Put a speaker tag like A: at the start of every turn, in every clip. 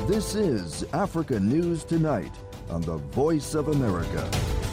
A: This is Africa News Tonight on the Voice of America.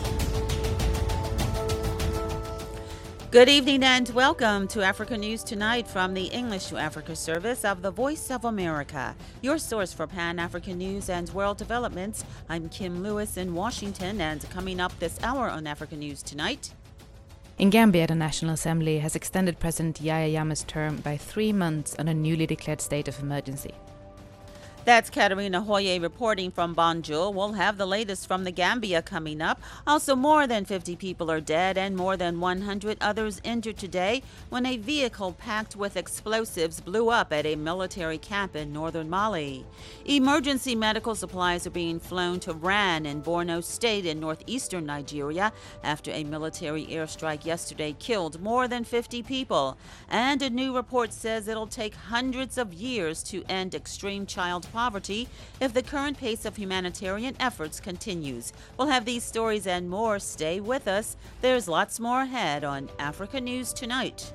B: Good evening and welcome to Africa News Tonight from the English to Africa service of the Voice of America, your source for Pan-African news and world developments. I'm Kim Lewis in Washington, and coming up this hour on Africa News Tonight.
C: In Gambia, the National Assembly has extended President Yahya Jammeh's term by 3 months on a newly declared state of emergency.
B: That's Katarina Hoye reporting from Banjul. We'll have the latest from the Gambia coming up. Also, more than 50 people are dead and more than 100 others injured today when a vehicle packed with explosives blew up at a military camp in northern Mali. Emergency medical supplies are being flown to Ran in Borno State in northeastern Nigeria after a military airstrike yesterday killed more than 50 people. And a new report says it'll take hundreds of years to end extreme child poverty if the current pace of humanitarian efforts continues. We'll have these stories and more. Stay with us. There's lots more ahead on Africa News Tonight.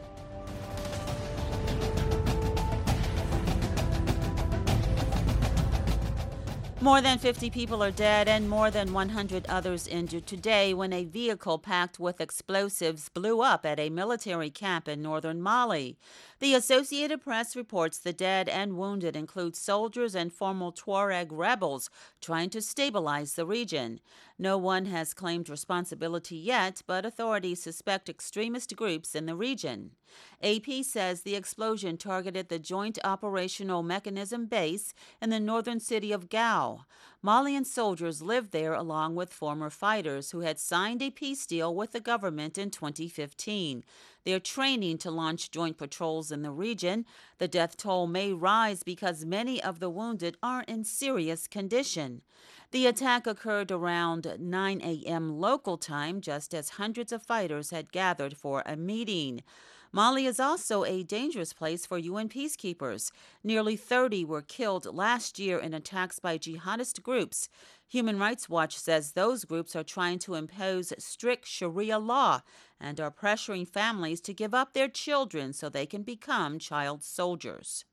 B: More than 50 people are dead and more than 100 others injured today when a vehicle packed with explosives blew up at a military camp in northern Mali. The Associated Press reports the dead and wounded include soldiers and former Tuareg rebels trying to stabilize the region. No one has claimed responsibility yet, but authorities suspect extremist groups in the region. AP says the explosion targeted the Joint Operational Mechanism base in the northern city of Gao. Malian soldiers lived there along with former fighters who had signed a peace deal with the government in 2015. They're training to launch joint patrols in the region. The death toll may rise because many of the wounded are in serious condition. The attack occurred around 9 a.m. local time, just as hundreds of fighters had gathered for a meeting. Mali is also a dangerous place for UN peacekeepers. Nearly 30 were killed last year in attacks by jihadist groups. Human Rights Watch says those groups are trying to impose strict Sharia law and are pressuring families to give up their children so they can become child soldiers.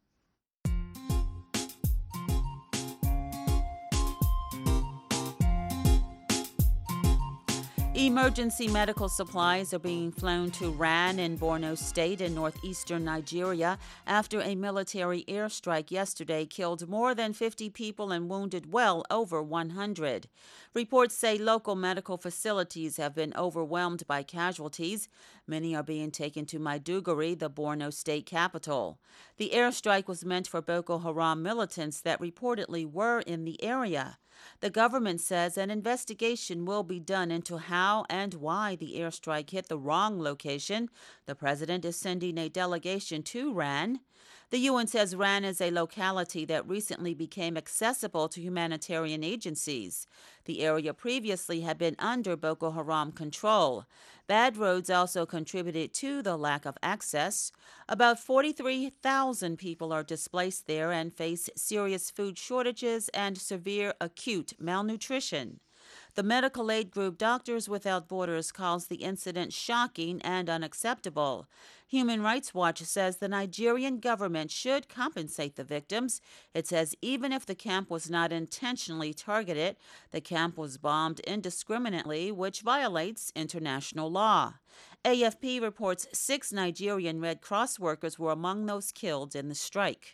B: Emergency medical supplies are being flown to Ran in Borno State in northeastern Nigeria after a military airstrike yesterday killed more than 50 people and wounded well over 100. Reports say local medical facilities have been overwhelmed by casualties. Many are being taken to Maiduguri, the Borno State capital. The airstrike was meant for Boko Haram militants that reportedly were in the area. The government says an investigation will be done into how and why the airstrike hit the wrong location. The president is sending a delegation to Ran. The UN says Ran is a locality that recently became accessible to humanitarian agencies. The area previously had been under Boko Haram control. Bad roads also contributed to the lack of access. About 43,000 people are displaced there and face serious food shortages and severe acute malnutrition. The medical aid group Doctors Without Borders calls the incident shocking and unacceptable. Human Rights Watch says the Nigerian government should compensate the victims. It says even if the camp was not intentionally targeted, the camp was bombed indiscriminately, which violates international law. AFP reports 6 Nigerian Red Cross workers were among those killed in the strike.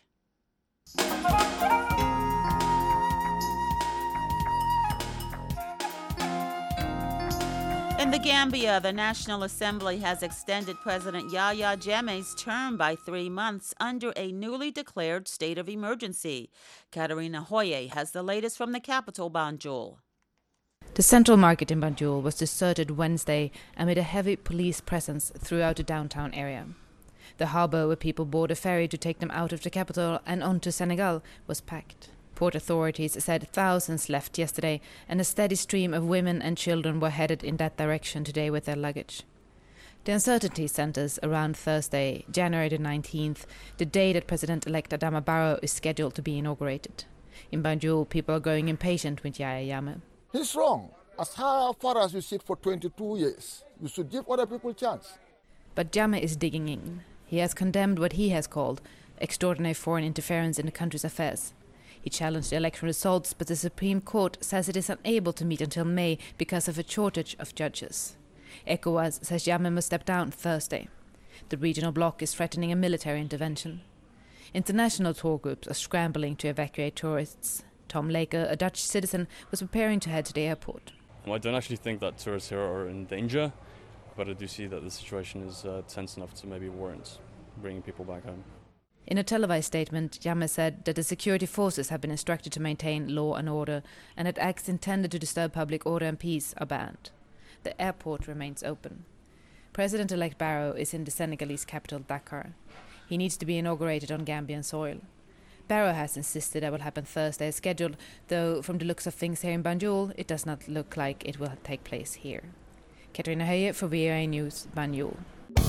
B: In the Gambia, the National Assembly has extended President Yahya Jammeh's term by 3 months under a newly declared state of emergency. Katarina Hoye has the latest from the capital, Banjul.
C: The central market in Banjul was deserted Wednesday amid a heavy police presence throughout the downtown area. The harbour where people board a ferry to take them out of the capital and on to Senegal was packed. Port authorities said thousands left yesterday, and a steady stream of women and children were headed in that direction today with their luggage. The uncertainty centers around Thursday, January the 19th, the day that President-elect Adama Barrow is scheduled to be inaugurated. In Banjul, people are growing impatient with Yahya Jammeh.
D: He's wrong. As far as you sit for 22 years, you should give other people a chance.
C: But Jammeh is digging in. He has condemned what he has called extraordinary foreign interference in the country's affairs. He challenged the election results, but the Supreme Court says it is unable to meet until May because of a shortage of judges. ECOWAS says Jammeh must step down Thursday. The regional bloc is threatening a military intervention. International tour groups are scrambling to evacuate tourists. Tom Laker, a Dutch citizen, was preparing to head to the airport.
E: I don't actually think that tourists here are in danger, but I do see that the situation is tense enough to maybe warrant bringing people back home.
C: In a televised statement, Jammeh said that the security forces have been instructed to maintain law and order and that acts intended to disturb public order and peace are banned. The airport remains open. President-elect Barrow is in the Senegalese capital Dakar. He needs to be inaugurated on Gambian soil. Barrow has insisted that will happen Thursday as scheduled, though from the looks of things here in Banjul, it does not look like it will take place here. Katrina Höje for VOA News, Banjul.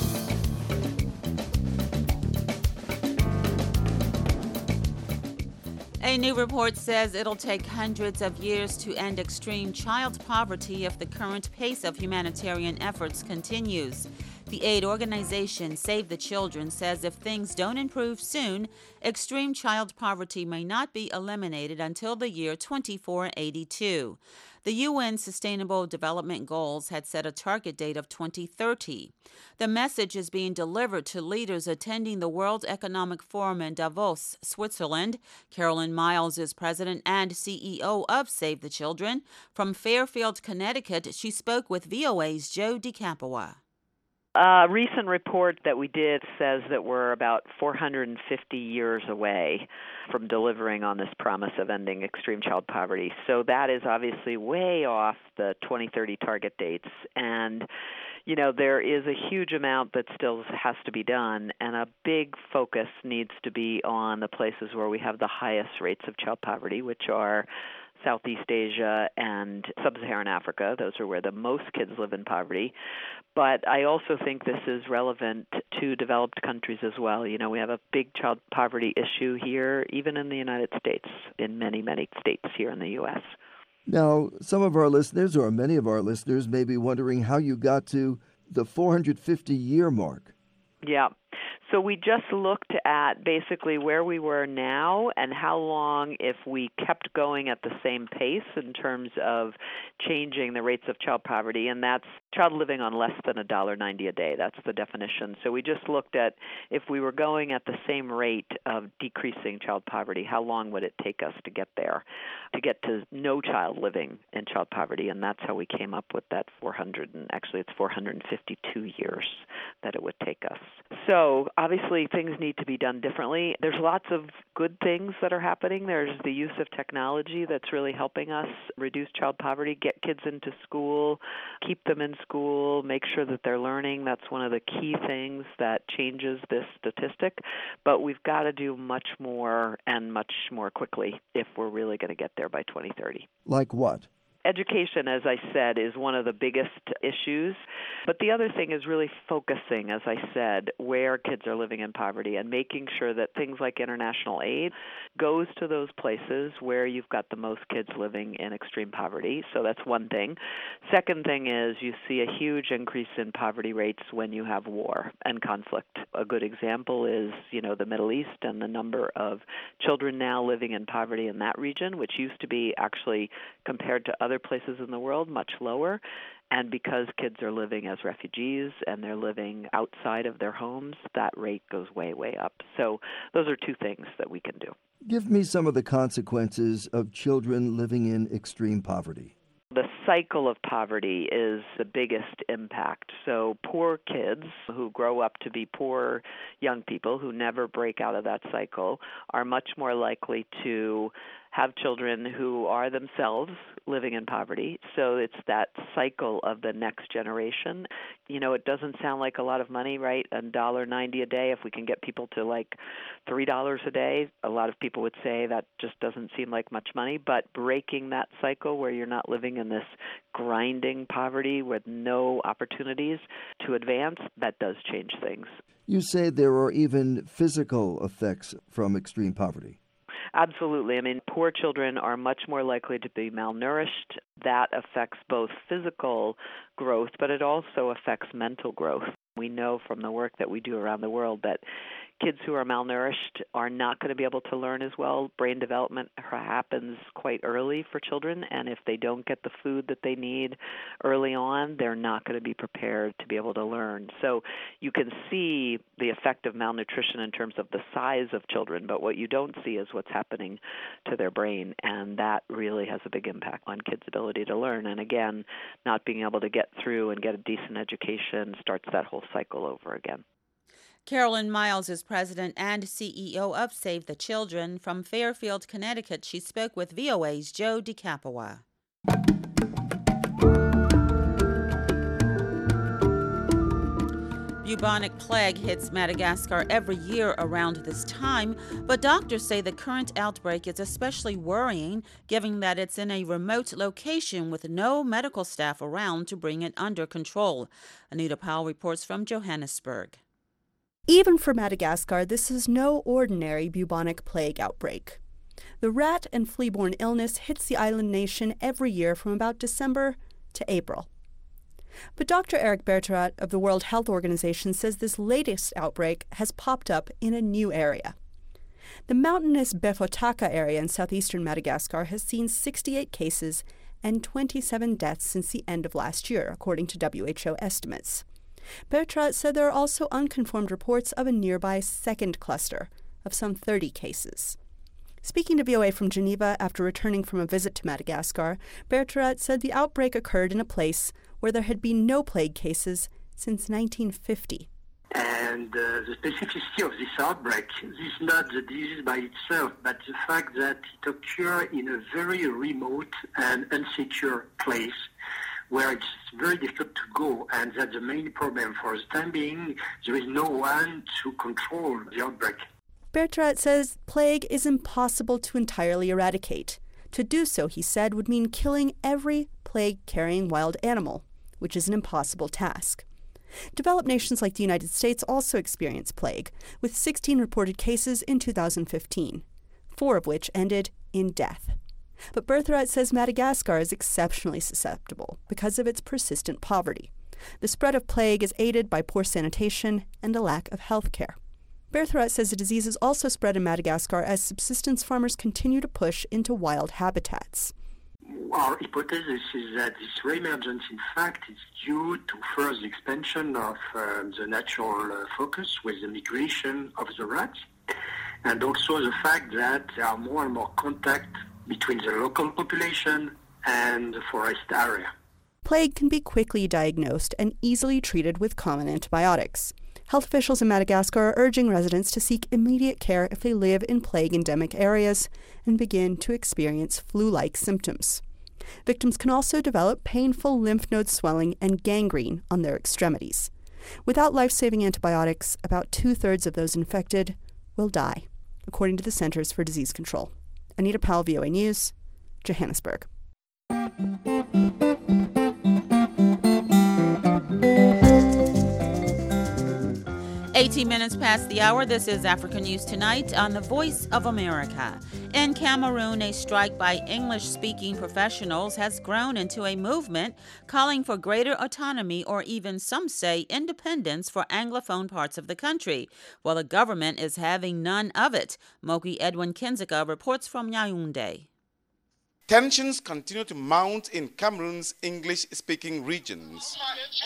B: A new report says it'll take hundreds of years to end extreme child poverty if the current pace of humanitarian efforts continues. The aid organization Save the Children says if things don't improve soon, extreme child poverty may not be eliminated until the year 2482. The UN Sustainable Development Goals had set a target date of 2030. The message is being delivered to leaders attending the World Economic Forum in Davos, Switzerland. Carolyn Miles is president and CEO of Save the Children. From Fairfield, Connecticut, she spoke with VOA's Joe DeCapua.
F: A recent report that we did says that we're about 450 years away from delivering on this promise of ending extreme child poverty. So that is obviously way off the 2030 target dates. And, you know, there is a huge amount that still has to be done, and a big focus needs to be on the places where we have the highest rates of child poverty, which are Southeast Asia and Sub-Saharan Africa. Those are where the most kids live in poverty. But I also think this is relevant to developed countries as well. You know, we have a big child poverty issue here, even in the United States, in many, many states here in the U.S.
A: Now, some of our listeners, or many of our listeners, may be wondering how you got to the 450-year mark.
F: Yeah. So we just looked at basically where we were now and how long if we kept going at the same pace in terms of changing the rates of child poverty, and that's child living on less than $1.90 a day. That's the definition. So we just looked at if we were going at the same rate of decreasing child poverty, how long would it take us to get there, to get to no child living in child poverty, and that's how we came up with that 452 years that it would take us. So obviously, things need to be done differently. There's lots of good things that are happening. There's the use of technology that's really helping us reduce child poverty, get kids into school, keep them in school, make sure that they're learning. That's one of the key things that changes this statistic. But we've got to do much more and much more quickly if we're really going to get there by 2030.
A: Like what?
F: Education, as I said, is one of the biggest issues. But the other thing is really focusing, as I said, where kids are living in poverty and making sure that things like international aid goes to those places where you've got the most kids living in extreme poverty. So that's one thing. Second thing is you see a huge increase in poverty rates when you have war and conflict. A good example is, you know, the Middle East and the number of children now living in poverty in that region, which used to be actually, compared to other places in the world, much lower. And because kids are living as refugees and they're living outside of their homes, that rate goes way, way up. So those are two things that we can do.
A: Give me some of the consequences of children living in extreme poverty.
F: The cycle of poverty is the biggest impact. So poor kids who grow up to be poor young people who never break out of that cycle are much more likely to have children who are themselves living in poverty. So it's that cycle of the next generation. You know, it doesn't sound like a lot of money, right? $1.90 a day. If we can get people to like $3 a day, a lot of people would say that just doesn't seem like much money. But breaking that cycle where you're not living in this grinding poverty with no opportunities to advance, that does change things.
A: You say there are even physical effects from extreme poverty.
F: Absolutely. I mean, poor children are much more likely to be malnourished. That affects both physical growth, but it also affects mental growth. We know from the work that we do around the world that Kids who are malnourished are not going to be able to learn as well. Brain development happens quite early for children, and if they don't get the food that they need early on, they're not going to be prepared to be able to learn. So you can see the effect of malnutrition in terms of the size of children, but what you don't see is what's happening to their brain, and that really has a big impact on kids' ability to learn. And again, not being able to get through and get a decent education starts that whole cycle over again.
B: Carolyn Miles is president and CEO of Save the Children. From Fairfield, Connecticut, she spoke with VOA's Joe DeCapua. Bubonic plague hits Madagascar every year around this time, but doctors say the current outbreak is especially worrying, given that it's in a remote location with no medical staff around to bring it under control. Anita Powell reports from Johannesburg.
G: Even for Madagascar, this is no ordinary bubonic plague outbreak. The rat and flea-borne illness hits the island nation every year from about December to April. But Dr. Eric Berterat of the World Health Organization says this latest outbreak has popped up in a new area. The mountainous Befotaka area in southeastern Madagascar has seen 68 cases and 27 deaths since the end of last year, according to WHO estimates. Berterat said there are also unconfirmed reports of a nearby second cluster of some 30 cases. Speaking to VOA from Geneva after returning from a visit to Madagascar, Berterat said the outbreak occurred in a place where there had been no plague cases since 1950.
H: And the specificity of this outbreak is not the disease by itself, but the fact that it occurs in a very remote and insecure place where it's very difficult to go, and that's the main problem. For the time being, there is no one to control the outbreak.
G: Berterat says plague is impossible to entirely eradicate. To do so, he said, would mean killing every plague-carrying wild animal, which is an impossible task. Developed nations like the United States also experience plague, with 16 reported cases in 2015, 4 of which ended in death. But Berterat says Madagascar is exceptionally susceptible because of its persistent poverty. The spread of plague is aided by poor sanitation and a lack of health care. Berterat says the disease is also spread in Madagascar as subsistence farmers continue to push into wild habitats.
H: Our hypothesis is that this reemergence, in fact, is due to first the expansion of the natural focus with the migration of the rats, and also the fact that there are more and more contact between the local population and the forest area.
G: Plague can be quickly diagnosed and easily treated with common antibiotics. Health officials in Madagascar are urging residents to seek immediate care if they live in plague-endemic areas and begin to experience flu-like symptoms. Victims can also develop painful lymph node swelling and gangrene on their extremities. Without life-saving antibiotics, about 2/3 of those infected will die, according to the Centers for Disease Control. Anita Powell, VOA News, Johannesburg.
B: 18 minutes past the hour. This is Africa News Tonight on the Voice of America. In Cameroon, a strike by English-speaking professionals has grown into a movement calling for greater autonomy, or even some say independence, for Anglophone parts of the country, while the government is having none of it. Moki Edwin Kinzeka reports from Yaoundé.
I: Tensions continue to mount in Cameroon's English-speaking regions.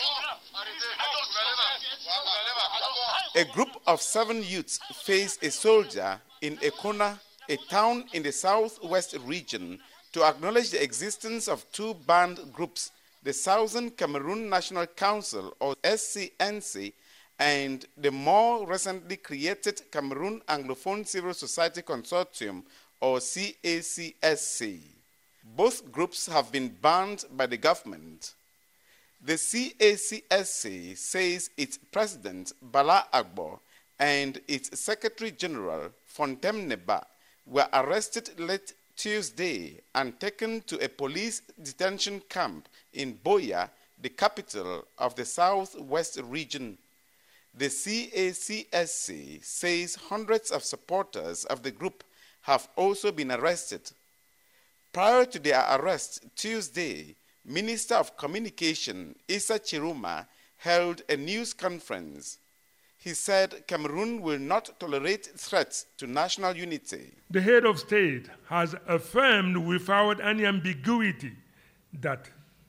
I: A group of 7 youths face a soldier in Ekona, a town in the southwest region, to acknowledge the existence of 2 banned groups, the Southern Cameroon National Council, or SCNC, and the more recently created Cameroon Anglophone Civil Society Consortium, or CACSC. Both groups have been banned by the government. The CACSC says its president, Bala Agbo, and its secretary general, Fontem Neba, were arrested late Tuesday and taken to a police detention camp in Boya, the capital of the southwest region. The CACSC says hundreds of supporters of the group have also been arrested. Prior to their arrest Tuesday, Minister of Communication Issa Chiruma held a news conference. He said Cameroon will not tolerate threats to national unity.
J: The head of state has affirmed without any ambiguity that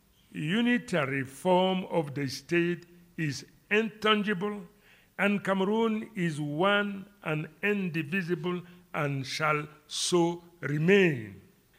J: unitary form of the state is intangible, and Cameroon is one and indivisible and shall so remain.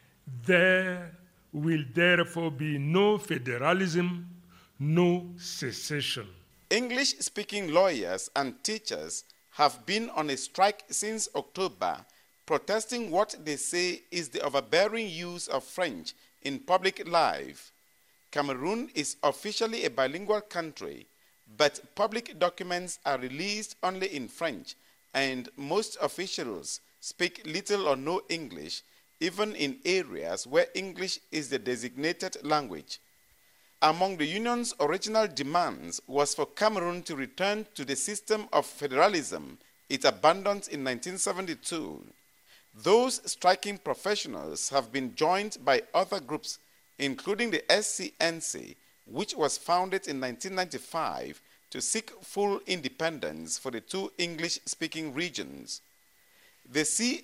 J: There will therefore be no federalism, no secession.
I: English-speaking lawyers and teachers have been on a strike since October, protesting what they say is the overbearing use of French in public life. Cameroon is officially a bilingual country, but public documents are released only in French, and most officials speak little or no English, even in areas where English is the designated language. Among the union's original demands was for Cameroon to return to the system of federalism it abandoned in 1972. Those striking professionals have been joined by other groups, including the SCNC, which was founded in 1995 to seek full independence for the two English-speaking regions. The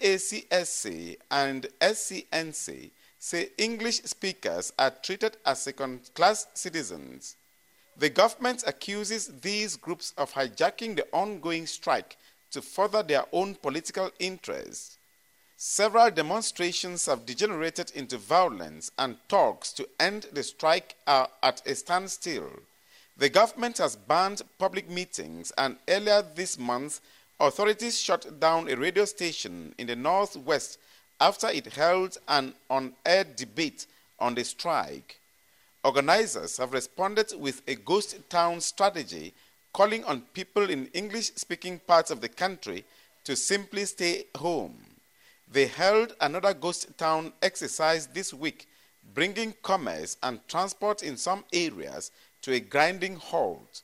I: CACSC and SCNC say English speakers are treated as second-class citizens. The government accuses these groups of hijacking the ongoing strike to further their own political interests. Several demonstrations have degenerated into violence, and talks to end the strike are at a standstill. The government has banned public meetings, and earlier this month, authorities shut down a radio station in the northwest after it held an on-air debate on the strike. Organizers have responded with a ghost town strategy, calling on people in English-speaking parts of the country to simply stay home. They held another ghost town exercise this week, bringing commerce and transport in some areas to a grinding halt.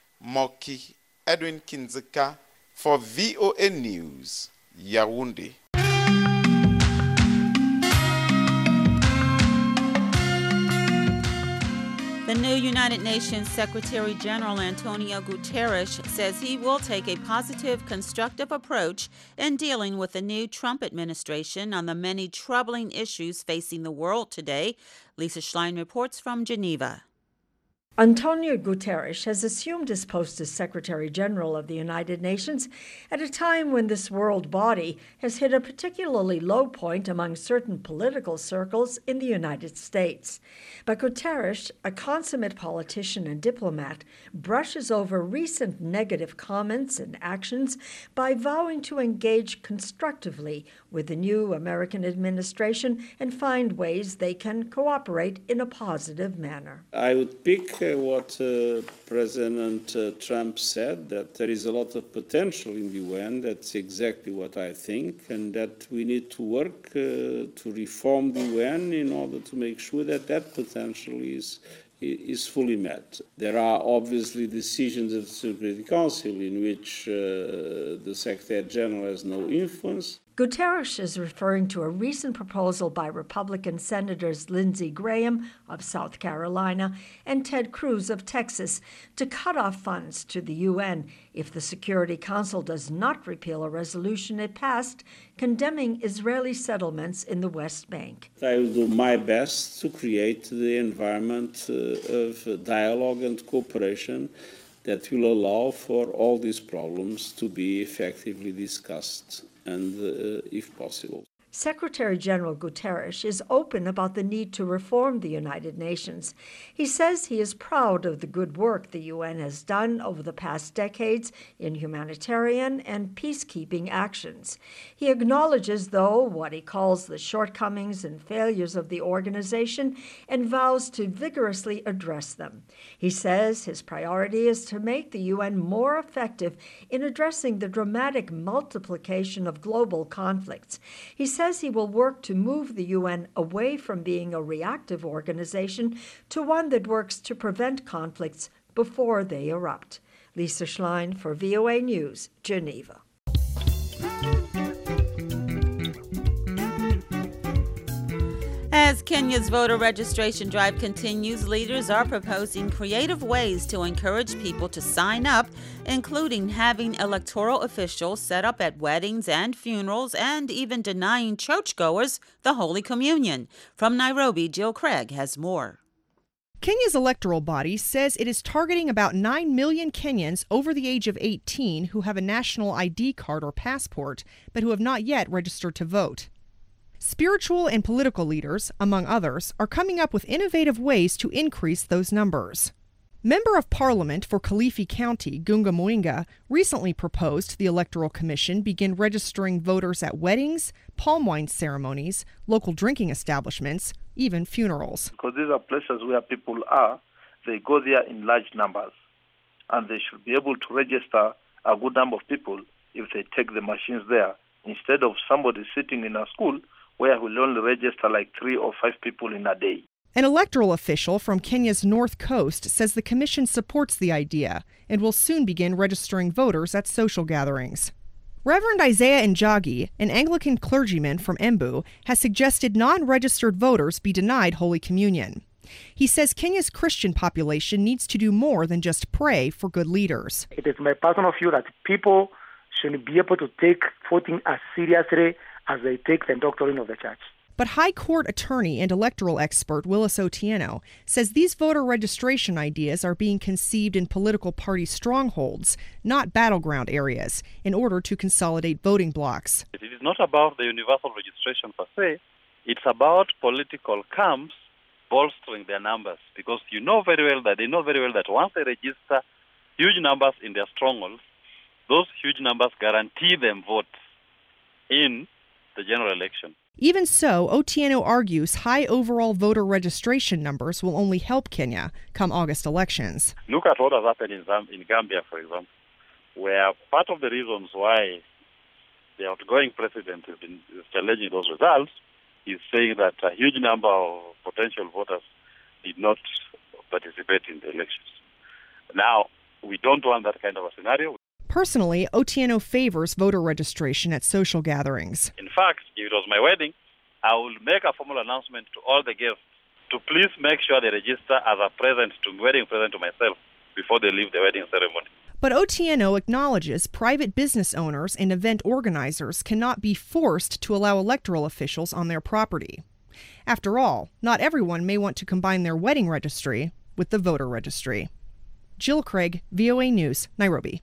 I: Moki Edwin Kinzeka for VOA News, Yaoundé.
B: The new United Nations Secretary General Antonio Guterres says he will take a positive, constructive approach in dealing with the new Trump administration on the many troubling issues facing the world today. Lisa Schlein reports from Geneva.
K: Antonio Guterres has assumed his post as Secretary General of the United Nations at a time when this world body has hit a particularly low point among certain political circles in the United States. But Guterres, a consummate politician and diplomat, brushes over recent negative comments and actions by vowing to engage constructively with the new American administration and find ways they can cooperate in a positive manner.
L: I would pick what President Trump said, that there is a lot of potential in the UN. That's exactly what I think, and that we need to work to reform the UN in order to make sure that that potential is fully met. There are obviously decisions of the Security Council in which the Secretary General has no influence.
K: Guterres is referring to a recent proposal by Republican Senators Lindsey Graham of South Carolina and Ted Cruz of Texas to cut off funds to the UN if the Security Council does not repeal a resolution it passed condemning Israeli settlements in the West Bank.
L: I will do my best to create the environment of dialogue and cooperation that will allow for all these problems to be effectively discussed and, if possible.
K: Secretary General Guterres is open about the need to reform the United Nations. He says he is proud of the good work the UN has done over the past decades in humanitarian and peacekeeping actions. He acknowledges, though, what he calls the shortcomings and failures of the organization and vows to vigorously address them. He says his priority is to make the UN more effective in addressing the dramatic multiplication of global conflicts. He says he will work to move the UN away from being a reactive organization to one that works to prevent conflicts before they erupt. Lisa Schlein for VOA News, Geneva.
B: As Kenya's voter registration drive continues. Leaders are proposing creative ways to encourage people to sign up, including having electoral officials set up at weddings and funerals and even denying churchgoers the Holy Communion. From Nairobi, Jill Craig has more.
M: Kenya's electoral body says it is targeting about 9 million Kenyans over the age of 18 who have a national ID card or passport, but who have not yet registered to vote. Spiritual and political leaders, among others, are coming up with innovative ways to increase those numbers. Member of Parliament for Kilifi County, Gunga Mwinga, recently proposed the Electoral Commission begin registering voters at weddings, palm wine ceremonies, local drinking establishments, even funerals.
N: Because these are places where people are, they go there in large numbers, and they should be able to register a good number of people if they take the machines there, instead of somebody sitting in a school where we'll only register like 3 or 5 people in a day.
M: An electoral official from Kenya's North Coast says the commission supports the idea and will soon begin registering voters at social gatherings. Reverend Isaiah Njagi, an Anglican clergyman from Embu, has suggested non-registered voters be denied Holy Communion. He says Kenya's Christian population needs to do more than just pray for good leaders.
O: It is my personal view that people should be able to take voting as seriously as they take the doctrine of the church.
M: But High Court attorney and electoral expert Willis Otieno says these voter registration ideas are being conceived in political party strongholds, not battleground areas, in order to consolidate voting blocks.
P: It is not about the universal registration per se. It's about political camps bolstering their numbers, because they know very well that once they register huge numbers in their strongholds, those huge numbers guarantee them votes in the general election.
M: Even so, Otieno argues high overall voter registration numbers will only help Kenya come August elections.
P: Look at what has happened in Gambia, for example, where part of the reasons why the outgoing president has been challenging those results is saying that a huge number of potential voters did not participate in the elections. Now, we don't want that kind of a scenario.
M: Personally, Otieno favors voter registration at social gatherings.
P: In fact, if it was my wedding, I will make a formal announcement to all the guests to please make sure they register as a wedding present to myself before they leave the wedding ceremony.
M: But Otieno acknowledges private business owners and event organizers cannot be forced to allow electoral officials on their property. After all, not everyone may want to combine their wedding registry with the voter registry. Jill Craig, VOA News, Nairobi.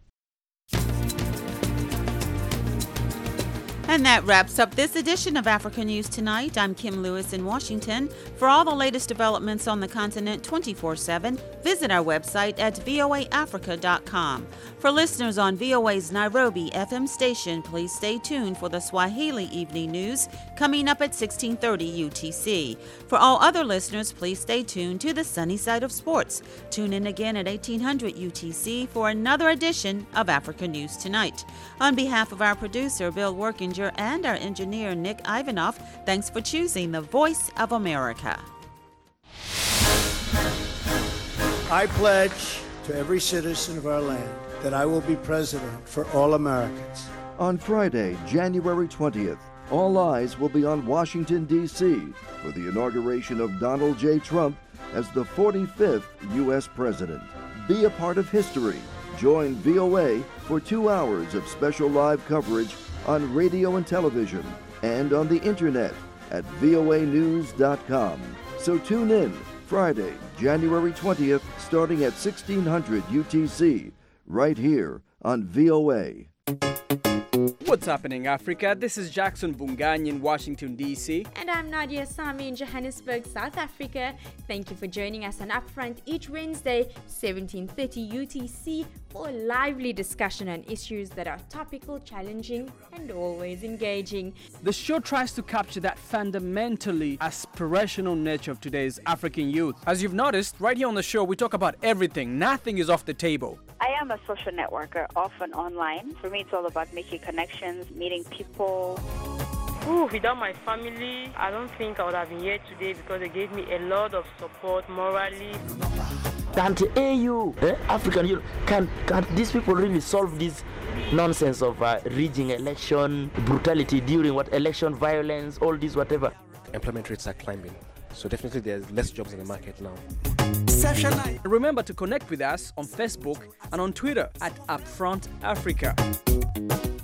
B: And that wraps up this edition of Africa News Tonight. I'm Kim Lewis in Washington. For all the latest developments on the continent 24/7, visit our website at voaafrica.com. For listeners on VOA's Nairobi FM station, please stay tuned for the Swahili Evening News coming up at 1630 UTC. For all other listeners, please stay tuned to the Sunny Side of Sports. Tune in again at 1800 UTC for another edition of Africa News Tonight. On behalf of our producer, Bill Workinger, and our engineer, Nick Ivanoff, thanks for choosing the Voice of America.
Q: I pledge to every citizen of our land that I will be president for all Americans.
A: On Friday, January 20th, all eyes will be on Washington, D.C. for the inauguration of Donald J. Trump as the 45th U.S. President. Be a part of history. Join VOA for 2 hours of special live coverage on radio and television and on the internet at voanews.com. So tune in Friday, January 20th, starting at 1600 UTC, right here on VOA.
R: What's happening, Africa? This is Jackson Bungany in Washington, D.C.
S: And I'm Nadia Sami in Johannesburg, South Africa. Thank you for joining us on Upfront each Wednesday, 1730 UTC, for a lively discussion on issues that are topical, challenging, and always engaging.
R: The show tries to capture that fundamentally aspirational nature of today's African youth. As you've noticed, right here on the show, we talk about everything. Nothing is off the table.
T: I am a social networker, often online. For me, it's all about making connections, meeting people.
U: Without my family, I don't think I would have been here today, because they gave me a lot of support morally.
V: Can't AU, African Union, can these people really solve this nonsense of rigging election, brutality during election, violence, all this, whatever?
W: Employment rates are climbing.
D: So definitely there's less jobs in the market now.
R: Remember to connect with us on Facebook and on Twitter at Upfront Africa.